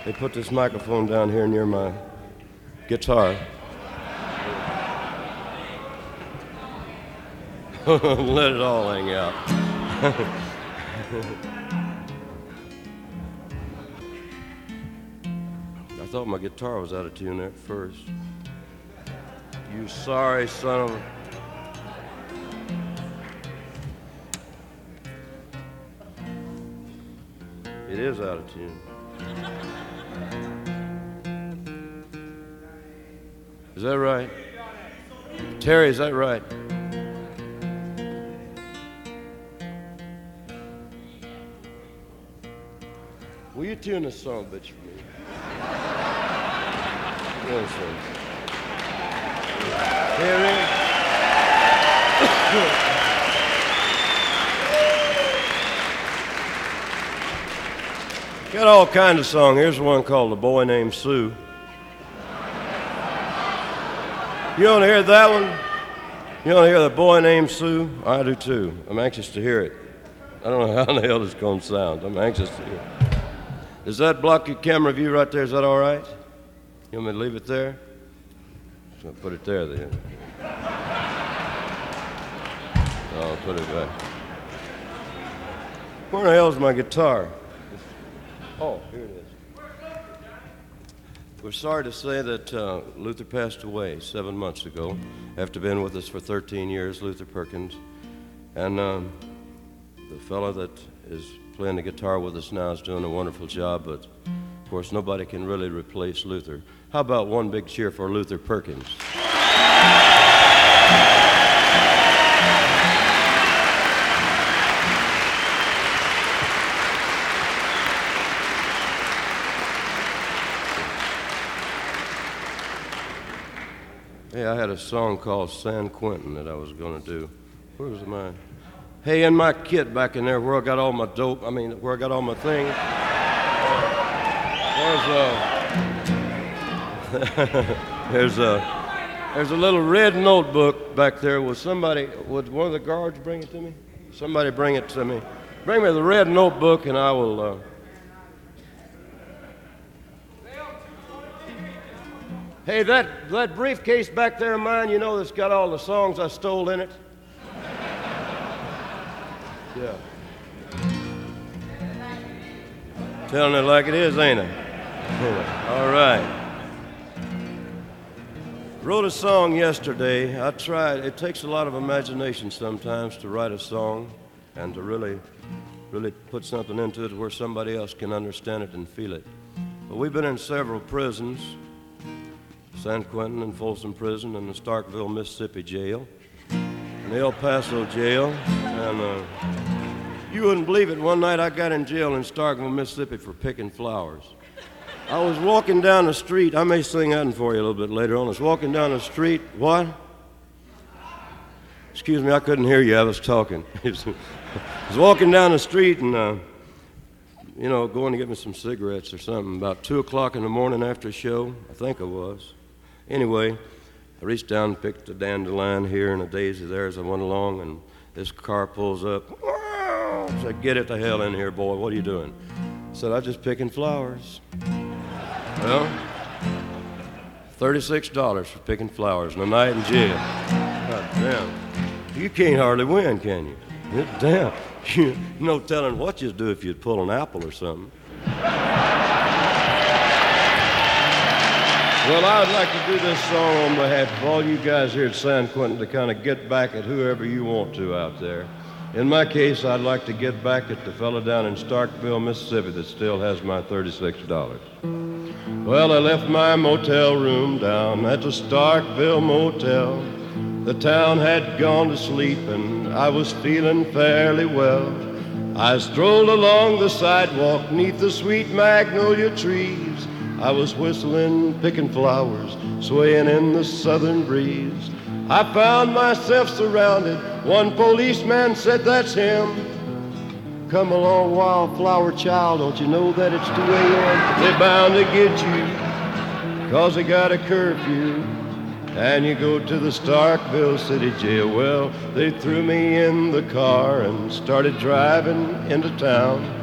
They put this microphone down here near my guitar. Let it all hang out. I thought my guitar was out of tune there at first. You sorry son of a... It is out of tune. Is that right? Terry, is that right? Will you tune this song, bitch, for me? Yes, sir. Terry. Got all kinds of songs. Here's one called "The Boy Named Sue." You want to hear that one? You want to hear "The Boy Named Sue"? I do too. I'm anxious to hear it. I don't know how the hell it's going to sound. I'm anxious to hear it. Does that block your camera view right there? Is that all right? You want me to leave it there? I'm going to put it there then. I'll put it back. Where the hell's my guitar? Oh, here it is. We're sorry to say that Luther passed away 7 months ago after being with us for 13 years, Luther Perkins. And the fellow that is playing the guitar with us now is doing a wonderful job, but of course nobody can really replace Luther. How about one big cheer for Luther Perkins? Hey, I had a song called San Quentin that I was going to do. Where was mine? Hey, in my kit back in there where I got all my dope, where I got all my things, there's a little red notebook back there. Would one of the guards bring it to me? Somebody bring it to me. Bring me the red notebook and I will... Hey, that briefcase back there of mine, you know, that's got all the songs I stole in it? Yeah. Telling it like it is, ain't I? All right. Wrote a song yesterday. I tried. It takes a lot of imagination sometimes to write a song and to really put something into it where somebody else can understand it and feel it. But we've been in several prisons. San Quentin and Folsom Prison and the Starkville, Mississippi jail, and the El Paso jail, and you wouldn't believe it, one night I got in jail in Starkville, Mississippi for picking flowers. I was walking down the street, I may sing that for you a little bit later on. I was walking down the street, what? Excuse me, I couldn't hear you, I was talking. I was walking down the street and, going to get me some cigarettes or something, about 2 o'clock in the morning after a show, I think it was. Anyway, I reached down and picked a dandelion here and a daisy there as I went along, and this car pulls up. I said, get it the hell in here, boy. What are you doing? I said, I'm just picking flowers. Well, $36 for picking flowers and a night in jail. God damn. You can't hardly win, can you? Damn. No telling what you'd do if you'd pull an apple or something. Well, I would like to do this song on behalf of all you guys here at San Quentin to kind of get back at whoever you want to out there. In my case, I'd like to get back at the fellow down in Starkville, Mississippi that still has my $36. Well, I left my motel room down at the Starkville Motel. The town had gone to sleep and I was feeling fairly well. I strolled along the sidewalk neath the sweet magnolia trees. I was whistling, picking flowers, swaying in the southern breeze. I found myself surrounded. One policeman said, that's him. Come along, wildflower child, don't you know that it's 2 a.m.? They're bound to get you, 'cause they got a curfew. And you go to the Starkville City Jail. Well, they threw me in the car and started driving into town.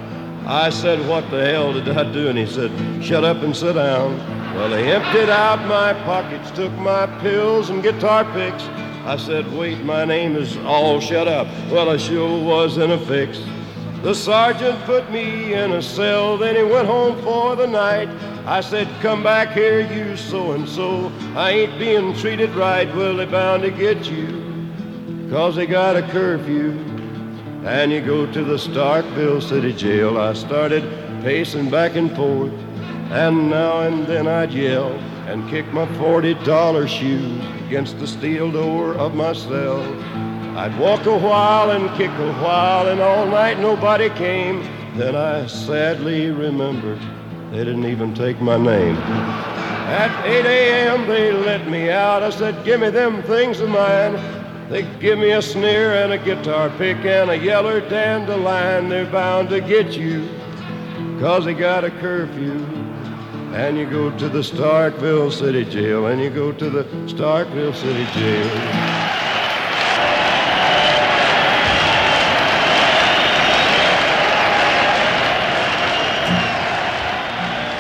I said, what the hell did I do? And he said, shut up and sit down. Well, they emptied out my pockets, took my pills and guitar picks. I said, wait, my name is All Shut Up. Well, I sure was in a fix. The sergeant put me in a cell, then he went home for the night. I said, come back here, you so-and-so. I ain't being treated right. Well, they're bound to get you, 'cause they got a curfew. And you go to the Starkville City Jail. I started pacing back and forth, and now and then I'd yell and kick my $40 shoes against the steel door of my cell. I'd walk a while and kick a while, and all night nobody came. Then I sadly remembered they didn't even take my name. At 8 a.m. they let me out. I said, give me them things of mine. They give me a snare and a guitar pick and a yeller dandelion. They're bound to get you, 'cause they got a curfew. And you go to the Starkville City Jail, and you go to the Starkville City Jail.